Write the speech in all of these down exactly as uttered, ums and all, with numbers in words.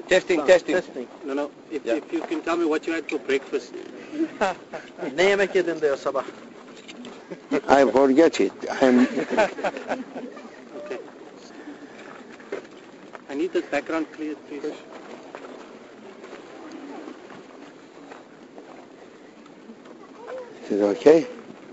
Testing, testing. Testing. No, no. If, Yeah. if you can tell me what you had for breakfast. Ne yemek yedin diyor sabah. I forget it. I'm, Okay. I need the background cleared, please. is it okay?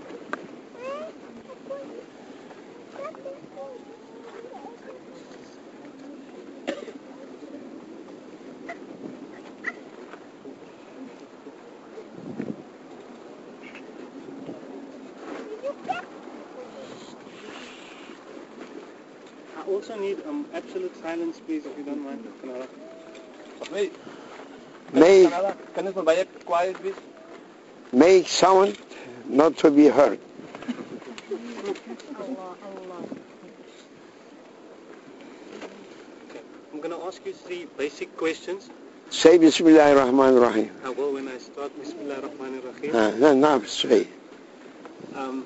I also need um, absolute silence, please, if you don't mind. Kanala. May, Make, Kanala, can you buy it quiet, please? make sound not to be heard. Okay. I'm going to ask you three basic questions. Say Bismillah ar-Rahman ar-Rahim. I will when I start. Bismillah ar-Rahman ar-Rahim. Uh, no, no, say. Um,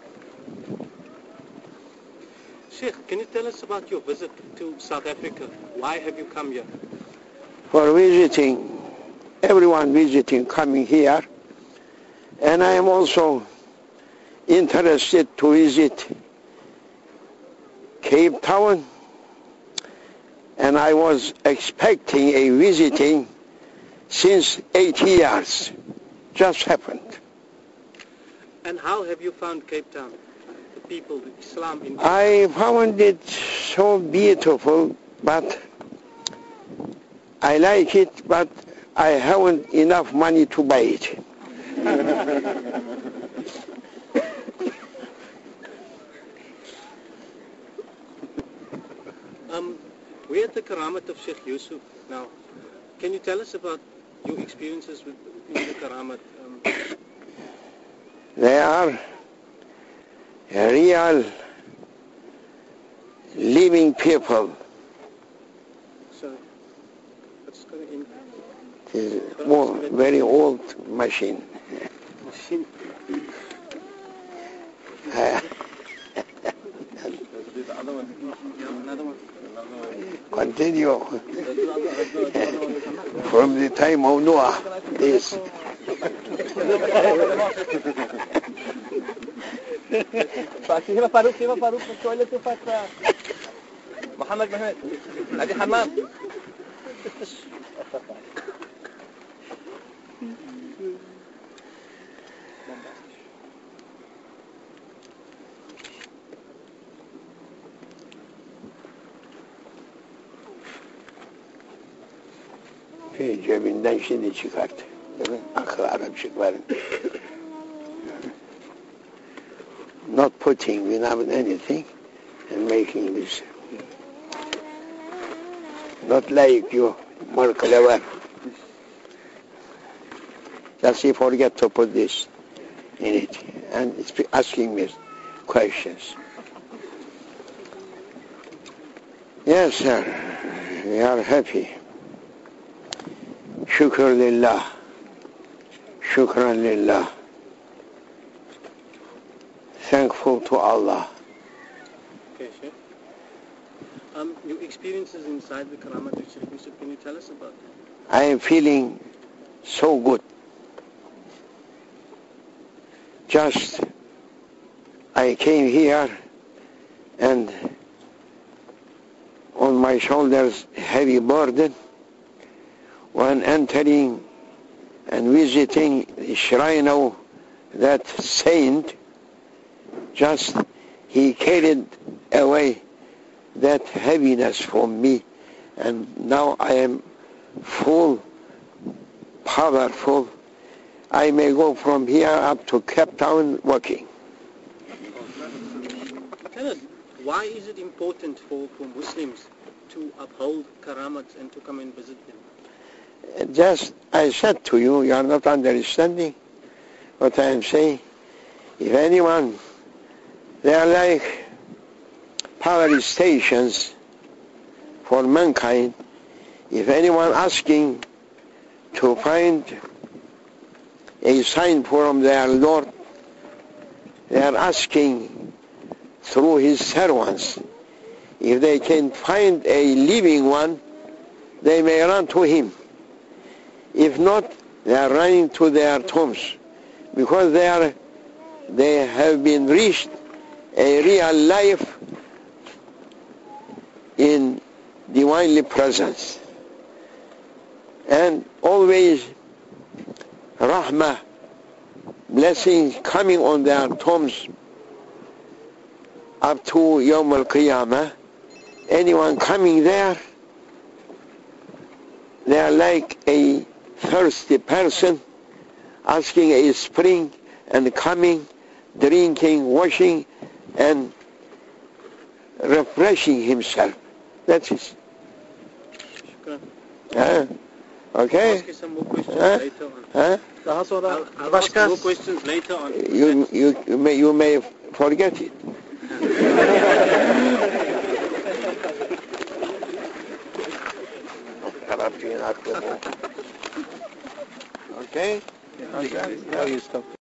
Sheikh, can you tell us about your visit to South Africa? Why have you come here? For visiting, everyone visiting, coming here. And I am also interested to visit Cape Town. And I was expecting a visiting since eight years. Just happened. And how have you found Cape Town? The people, the Islam in I found it so beautiful, but I like it, but I haven't enough money to buy it. Um, we're at the Karamat of Sheikh Yusuf now. Can you tell us about your experiences with in the Karamat? Um, They are real living people. so, let's go in. It is a very old machine. Machine. Uh, The other one. Yeah, another one. continue from the time of Noah. Yes. فاكهة فاروق كيف فاروق التواليت فترة محمد محمد هذه حمام Şey, cebinden şimdi çıkarttı. Değil mi? Akıl Arapçıkların. Not putting without anything and making this. Not like you, more clever. Just you forget to put this in it. And it's asking me questions. Yes, sir. We are happy. Şükür lillah. Şükran lillah. Thankful to Allah. Okay, Sheikh. Um, your experiences inside the Karamat of Sheikh Yusuf, can you tell us about that? I am feeling so good. Just, I came here and on my shoulders heavy burden. When entering and visiting the shrine of that saint, just he carried away that heaviness from me, and now I am full, powerful. I may go from here up to Cape Town walking. Tell us, why is it important for, for Muslims to uphold Karamats and to come and visit them? Just, I said to you, you are not understanding what I am saying. If anyone, they are like power stations for mankind. If anyone asking to find a sign from their Lord, they are asking through his servants. If they can find a living one, they may run to him. If not, they are running to their tombs, because they are, they have been reached a real life in divinely presence, and always rahmah, blessings coming on their tombs up to Yawm al-Qiyamah. Anyone coming there, they are like a thirsty person asking a spring and coming, drinking, washing, and refreshing himself. That's it. Shukran. Huh? Okay? Ask you some more questions Huh? later on. Huh? Daha sonra I'll, I'll ask başka more questions later on. You, you, you, may, you may forget it. Okay? Okay. Now you stop.